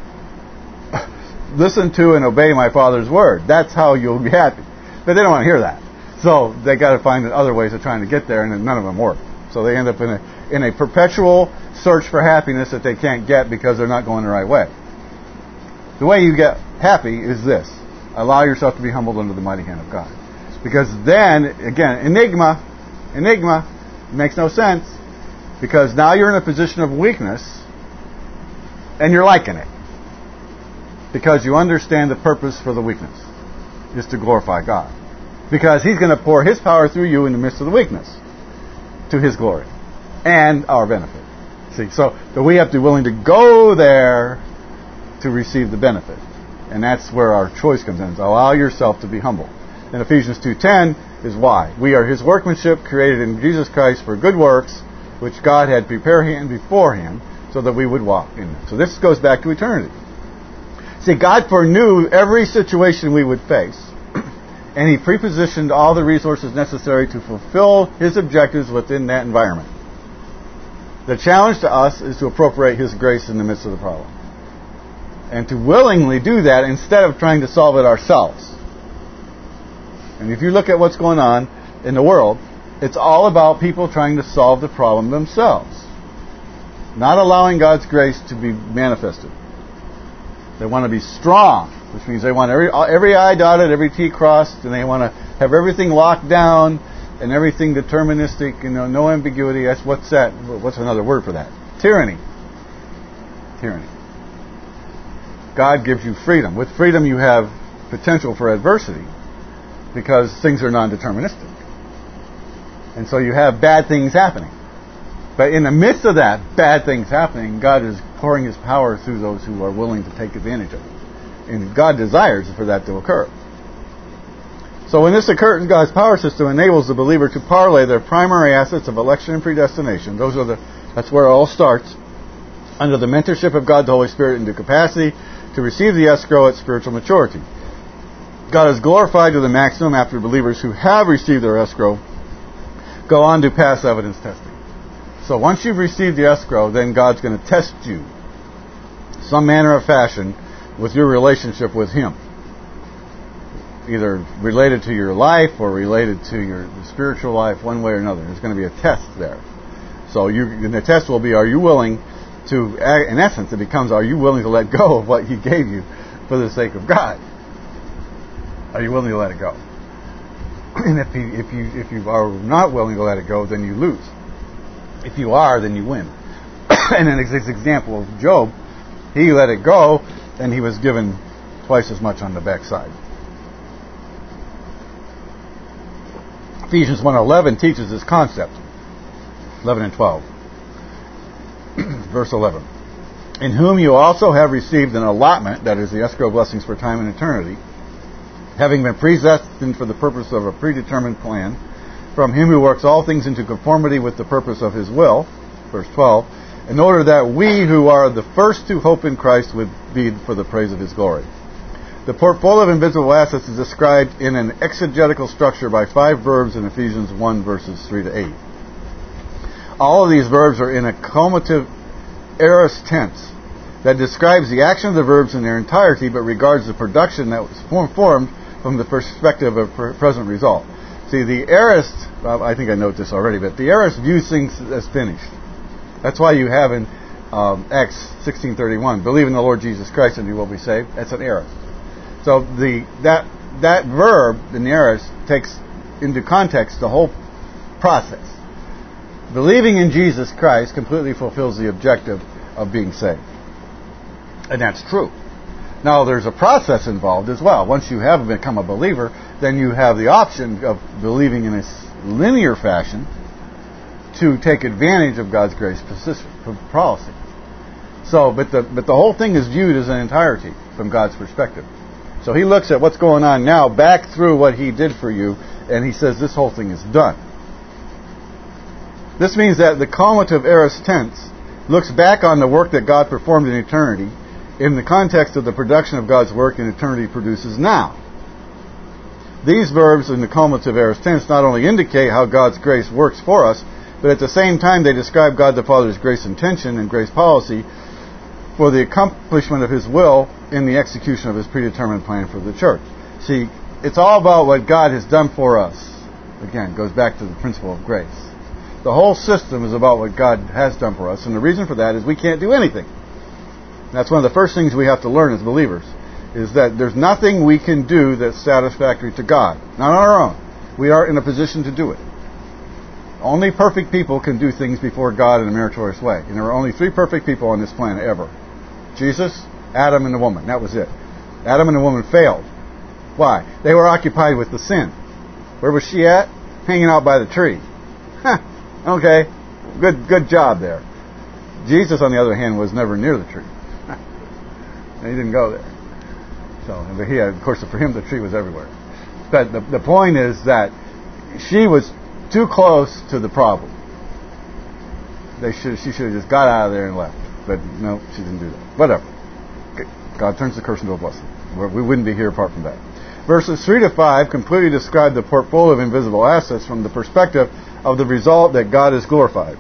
Listen to and obey my Father's word. That's how you'll be happy. But they don't want to hear that. So they got to find other ways of trying to get there, and none of them work. So they end up in a in a perpetual search for happiness that they can't get because they're not going the right way. The way you get happy is this. Allow yourself to be humbled under the mighty hand of God. Because then, again, enigma, enigma, makes no sense. Because now you're in a position of weakness, and you're liking it. Because you understand the purpose for the weakness is to glorify God. Because he's going to pour his power through you in the midst of the weakness to his glory and our benefit. See, so, so we have to be willing to go there to receive the benefit. And that's where our choice comes in. So allow yourself to be humble. And Ephesians two ten is why. We are his workmanship created in Jesus Christ for good works, which God had prepared beforehand so that we would walk in them. So this goes back to eternity. See, God foreknew every situation we would face, and He prepositioned all the resources necessary to fulfill His objectives within that environment. The challenge to us is to appropriate His grace in the midst of the problem, and to willingly do that instead of trying to solve it ourselves. And if you look at what's going on in the world, it's all about people trying to solve the problem themselves, not allowing God's grace to be manifested. They want to be strong, which means they want every every I dotted, every T crossed, and they want to have everything locked down and everything deterministic, you know, no ambiguity. That's what's that? What's another word for that? Tyranny. Tyranny. God gives you freedom. With freedom, you have potential for adversity because things are non-deterministic, and so you have bad things happening. But in the midst of that, bad things happening, God is pouring His power through those who are willing to take advantage of it. And God desires for that to occur. So when this occurs, God's power system enables the believer to parlay their primary assets of election and predestination. Those are the, that's where it all starts, under the mentorship of God the Holy Spirit, into capacity to receive the escrow at spiritual maturity. God is glorified to the maximum after believers who have received their escrow go on to pass evidence testing. So once you've received the escrow, then God's going to test you, some manner of fashion, with your relationship with Him. Either related to your life or related to your spiritual life, one way or another. There's going to be a test there. So you, and the test will be, are you willing to, in essence, it becomes, are you willing to let go of what He gave you for the sake of God? Are you willing to let it go? And if you, if you, if you are not willing to let it go, then you lose. If you are, then you win. And in this example of Job, he let it go, and he was given twice as much on the backside. Ephesians one eleven teaches this concept. eleven and twelve. Verse eleven. In whom you also have received an allotment, that is the escrow blessings for time and eternity, having been predestined for the purpose of a predetermined plan, from Him who works all things into conformity with the purpose of His will, verse twelve, in order that we who are the first to hope in Christ would be for the praise of His glory. The portfolio of invisible assets is described in an exegetical structure by five verbs in Ephesians one, verses three to eight. All of these verbs are in a comative aorist tense that describes the action of the verbs in their entirety, but regards the production that was formed from the perspective of present result. See, the aorist, well, I think I note this already, but the aorist views things as finished. That's why you have in um, Acts sixteen thirty-one, believe in the Lord Jesus Christ and you will be saved. That's an aorist. So the that that verb, the aorist, takes into context the whole process. Believing in Jesus Christ completely fulfills the objective of being saved. And that's true. Now, there's a process involved as well. Once you have become a believer, then you have the option of believing in a linear fashion to take advantage of God's grace policy. So, but the but the whole thing is viewed as an entirety from God's perspective. So He looks at what's going on now back through what He did for you, and He says this whole thing is done. This means that the comative aorist tense looks back on the work that God performed in eternity in the context of the production of God's work in eternity produces now. These verbs in the comative aorist tense not only indicate how God's grace works for us, but at the same time they describe God the Father's grace intention and grace policy for the accomplishment of His will in the execution of His predetermined plan for the church. See, it's all about what God has done for us. Again, it goes back to the principle of grace. The whole system is about what God has done for us, and the reason for that is we can't do anything. That's one of the first things we have to learn as believers, is that there's nothing we can do that's satisfactory to God. Not on our own. We are in a position to do it. Only perfect people can do things before God in a meritorious way. And there are only three perfect people on this planet ever. Jesus, Adam, and the woman. That was it. Adam and the woman failed. Why? They were occupied with the sin. Where was she at? Hanging out by the tree. Huh. Okay. Good good job there. Jesus, on the other hand, was never near the tree. He didn't go there. So, but he had, of course, for him, the tree was everywhere. But the, the point is that she was too close to the problem. They should, she should have just got out of there and left. But no, she didn't do that. Whatever. God turns the curse into a blessing. We wouldn't be here apart from that. Verses three to five completely describe the portfolio of invisible assets from the perspective of the result that God is glorified.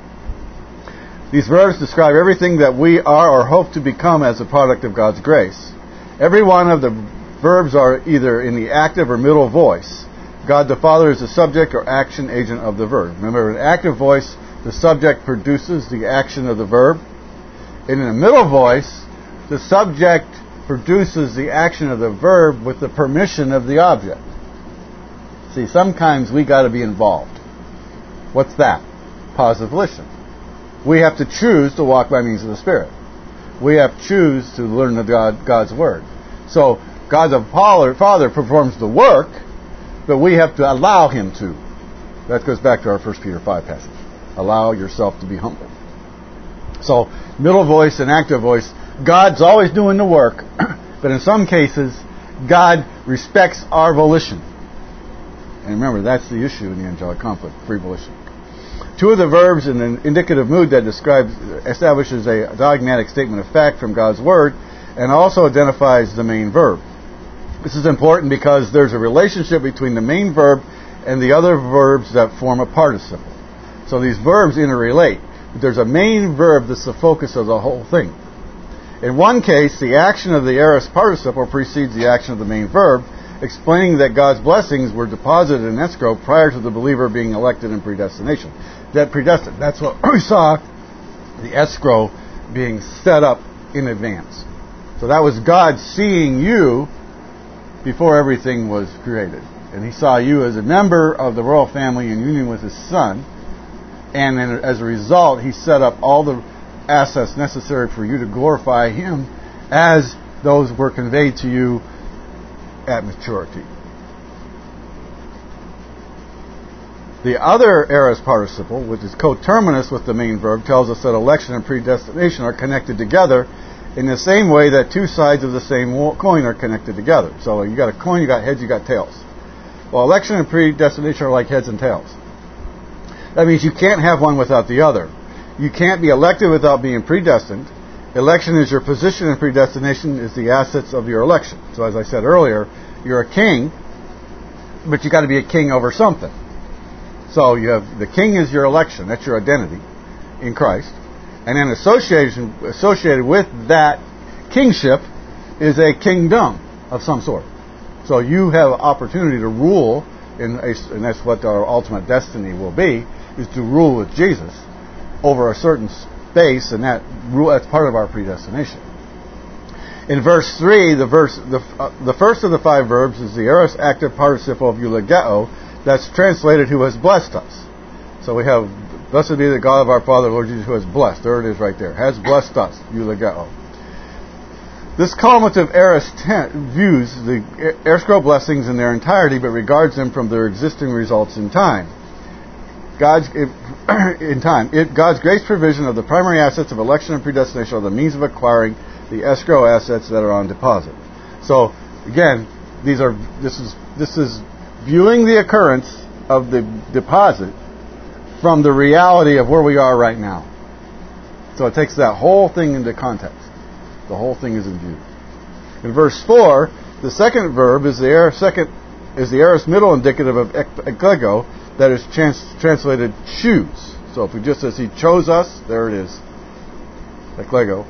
These verbs describe everything that we are or hope to become as a product of God's grace. Every one of the verbs are either in the active or middle voice. God the Father is the subject or action agent of the verb. Remember, in active voice, the subject produces the action of the verb. In the middle voice, the subject produces the action of the verb with the permission of the object. See, sometimes we got to be involved. What's that? Positive volition. We have to choose to walk by means of the Spirit. We have to choose to learn of God, God's Word. So, God the Father performs the work, but we have to allow Him to. That goes back to our First Peter five passage. Allow yourself to be humble. So, middle voice and active voice, God's always doing the work, but in some cases, God respects our volition. And remember, that's the issue in the angelic conflict, free volition. Two of the verbs in an indicative mood that describes, establishes a dogmatic statement of fact from God's Word, and also identifies the main verb. This is important because there's a relationship between the main verb and the other verbs that form a participle. So these verbs interrelate. But there's a main verb that's the focus of the whole thing. In one case, the action of the aorist participle precedes the action of the main verb, explaining that God's blessings were deposited in escrow prior to the believer being elected in predestination. That predestined, that's what we saw, the escrow being set up in advance. So that was God seeing you before everything was created. And He saw you as a member of the royal family in union with His Son. And then as a result, He set up all the assets necessary for you to glorify Him as those were conveyed to you at maturity. The other aorist participle, which is coterminous with the main verb, tells us that election and predestination are connected together in the same way that two sides of the same coin are connected together. So you got a coin, you got heads, you got tails. Well, election and predestination are like heads and tails. That means you can't have one without the other. You can't be elected without being predestined. Election is your position, and predestination is the assets of your election. So as I said earlier, you're a king, but you got to be a king over something. So you have the king is your election. That's your identity in Christ. And then association, associated with that kingship is a kingdom of some sort. So you have opportunity to rule, in a, and that's what our ultimate destiny will be, is to rule with Jesus over a certain space, and that rule, that's part of our predestination. In verse three, the verse the, uh, the first of the five verbs is the aorist active participle of eulogeo, that's translated who has blessed us. So we have, blessed be the God of our Father, Lord Jesus, who has blessed. There it is right there. Has blessed us, eulogeo. This collimative aorist ten, views the escrow blessings in their entirety, but regards them from their existing results in time. God's in time. It, God's grace provision of the primary assets of election and predestination are the means of acquiring the escrow assets that are on deposit. So again, these are this is this is viewing the occurrence of the deposit from the reality of where we are right now. So it takes that whole thing into context. The whole thing is in view. In verse four, the second verb is the aorist second is the aorist middle indicative of eklego, that is trans, translated choose. So if we just says He chose us, there it is. Eklego.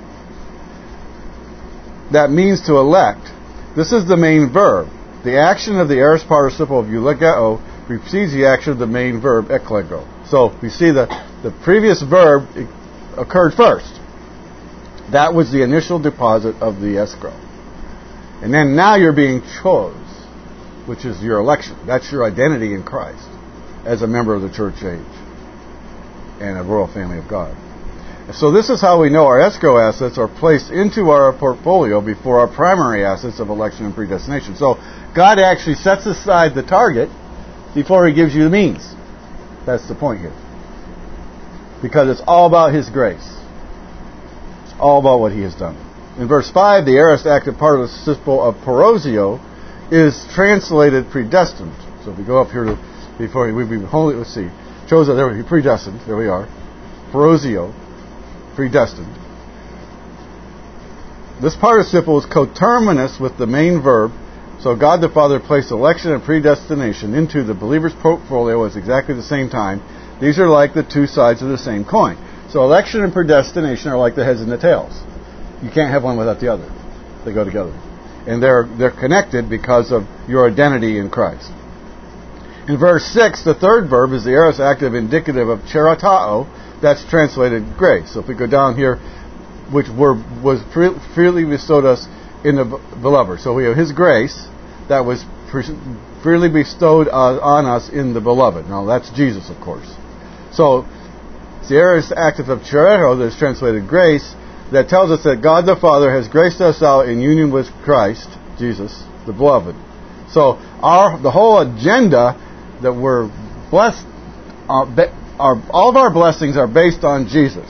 That means to elect. This is the main verb. The action of the aorist participle of eulogeo precedes the action of the main verb eklego. So we see the, the previous verb occurred first. That was the initial deposit of the escrow. And then now you're being chose, which is your election. That's your identity in Christ as a member of the church age and a royal family of God. So this is how we know our escrow assets are placed into our portfolio before our primary assets of election and predestination. So God actually sets aside the target before He gives you the means. That's the point here. Because it's all about His grace. It's all about what He has done. In verse five, the aorist active participle of porosio is translated predestined. So if we go up here to before we be holy, let's see, chose that there we predestined. There we are. Porosio, predestined. this participle is coterminous with the main verb. So God the Father placed election and predestination into the believer's portfolio at exactly the same time. These are like the two sides of the same coin. So election and predestination are like the heads and the tails. You can't have one without the other. They go together. And they're they're connected because of your identity in Christ. In verse six, the third verb is the aorist active indicative of charitao. That's translated grace. So if we go down here, which were, was freely bestowed us in the beloved. So we have His grace that was freely bestowed uh, on us in the beloved. Now that's Jesus, of course. So it's the aorist active of charitao that is translated grace that tells us that God the Father has graced us out in union with Christ, Jesus, the beloved. So our the whole agenda that we're blessed, uh, our, all of our blessings are based on Jesus.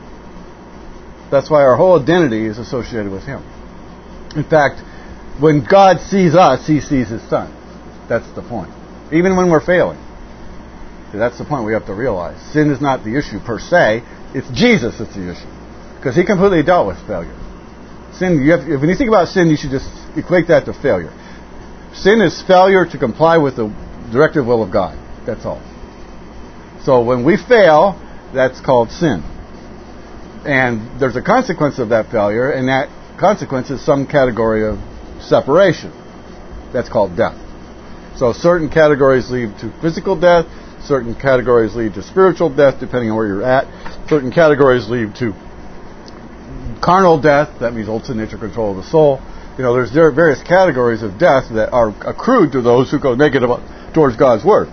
That's why our whole identity is associated with Him. In fact, when God sees us, He sees His Son. That's the point. Even when we're failing. See, that's the point we have to realize. Sin is not the issue per se. It's Jesus that's the issue. Because He completely dealt with failure. Sin, you have, when you think about sin, you should just equate that to failure. Sin is failure to comply with the directive will of God. That's all. So when we fail, that's called sin. And there's a consequence of that failure, and that consequence is some category of separation. That's called death. So certain categories lead to physical death, certain categories lead to spiritual death, depending on where you're at. Certain categories lead to carnal death, that means old sin nature control of the soul. You know, there's various categories of death that are accrued to those who go negative towards God's Word.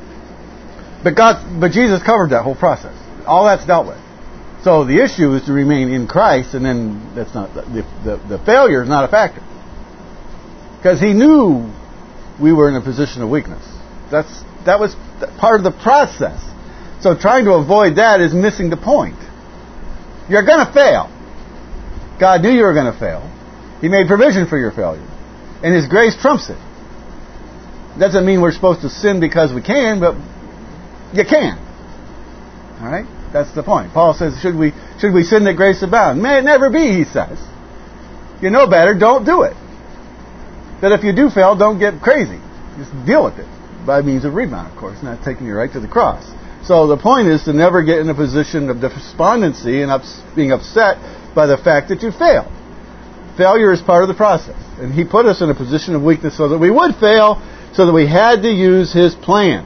But God, but Jesus covered that whole process. All that's dealt with. So the issue is to remain in Christ, and then that's not the, the, the failure is not a factor. Because He knew we were in a position of weakness. That's that was part of the process. So trying to avoid that is missing the point. You're going to fail. God knew you were going to fail. He made provision for your failure. And His grace trumps it. Doesn't mean we're supposed to sin because we can, but you can. All right? That's the point. Paul says, should we should we sin that grace abound? May it never be, he says. You know better, don't do it. But if you do fail, don't get crazy. Just deal with it. By means of rebound, of course, not taking you right to the cross. So the point is to never get in a position of despondency and ups, being upset by the fact that you failed. Failure is part of the process. And He put us in a position of weakness so that we would fail, so that we had to use His plan.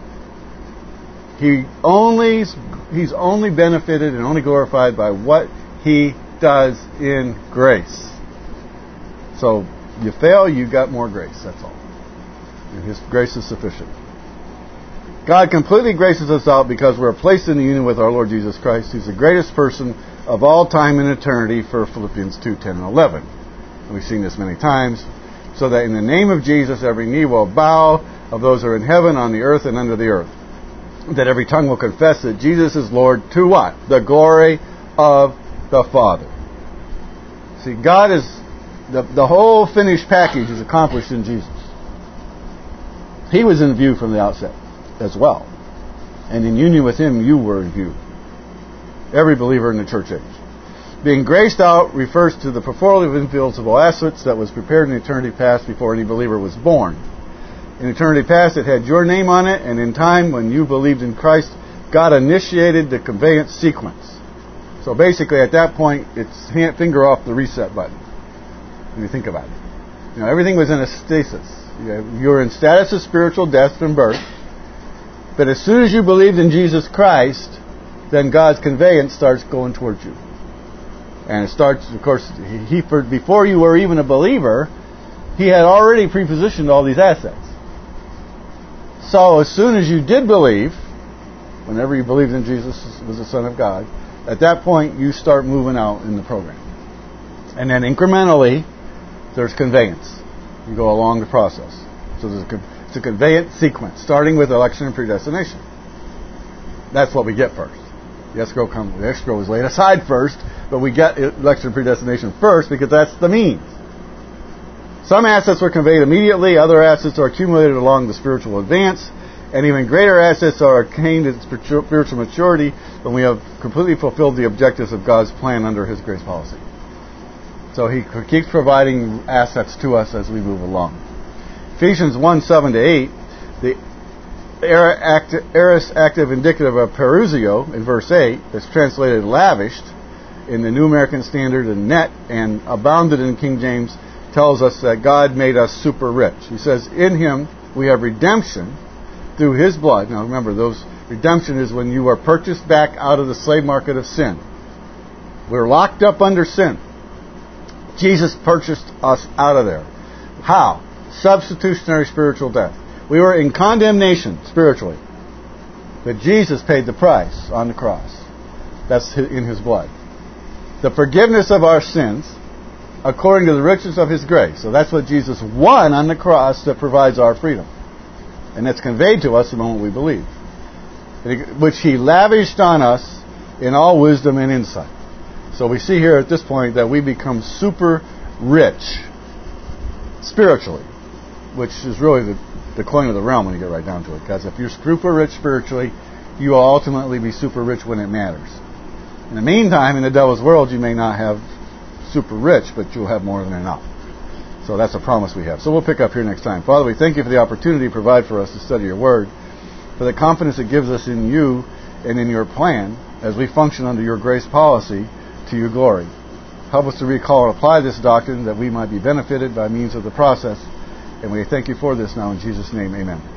He only, He's only benefited and only glorified by what He does in grace. So you fail, you got more grace, that's all. And His grace is sufficient. God completely graces us out because we're placed in the union with our Lord Jesus Christ, who's the greatest person of all time and eternity, for Philippians two, ten, and eleven. And we've seen this many times. So that in the name of Jesus, every knee will bow, of those who are in heaven, on the earth, and under the earth. That every tongue will confess that Jesus is Lord, to what? The glory of the Father. See, God is, the, the whole finished package is accomplished in Jesus. He was in view from the outset as well. And in union with Him, you were in view. Every believer in the church age. Being graced out refers to the portfolio of infallible assets that was prepared in eternity past before any believer was born. In eternity past, it had your name on it, and in time, when you believed in Christ, God initiated the conveyance sequence. So basically, at that point, it's hand, finger off the reset button. When you think about it. You know, everything was in a stasis. You were in status of spiritual death from birth. But as soon as you believed in Jesus Christ, then God's conveyance starts going towards you. And it starts, of course, he, for, before you were even a believer, He had already prepositioned all these assets. So as soon as you did believe, whenever you believed in Jesus was the Son of God, at that point you start moving out in the program. And then incrementally, there's conveyance. You go along the process. So there's a, it's a conveyance sequence, starting with election and predestination. That's what we get first. The escrow, comes, the escrow is laid aside first, but we get election and predestination first because that's the means. Some assets were conveyed immediately, other assets are accumulated along the spiritual advance, and even greater assets are attained in spiritual maturity when we have completely fulfilled the objectives of God's plan under His grace policy. So he keeps providing assets to us as we move along. Ephesians one, seven to eight, the aorist active indicative of perusio in verse eight, that's translated lavished in the New American Standard and net and abounded in King James, tells us that God made us super rich. He says, in him we have redemption through his blood. Now remember, those redemption is when you are purchased back out of the slave market of sin. We're locked up under sin. Jesus purchased us out of there. How? Substitutionary spiritual death. We were in condemnation spiritually, but Jesus paid the price on the cross. That's in his blood. The forgiveness of our sins according to the riches of his grace. So that's what Jesus won on the cross that provides our freedom. And it's conveyed to us the moment we believe. Which he lavished on us in all wisdom and insight. So we see here at this point that we become super rich spiritually, which is really the, the coin of the realm when you get right down to it. Because if you're super rich spiritually, you will ultimately be super rich when it matters. In the meantime, in the devil's world, you may not have super rich, but you'll have more than enough. So that's a promise we have. So we'll pick up here next time. Father, we thank you for the opportunity you provide for us to study your word, for the confidence it gives us in you and in your plan as we function under your grace policy to your glory. Help us to recall and apply this doctrine that we might be benefited by means of the process. And we thank you for this now in Jesus' name. Amen.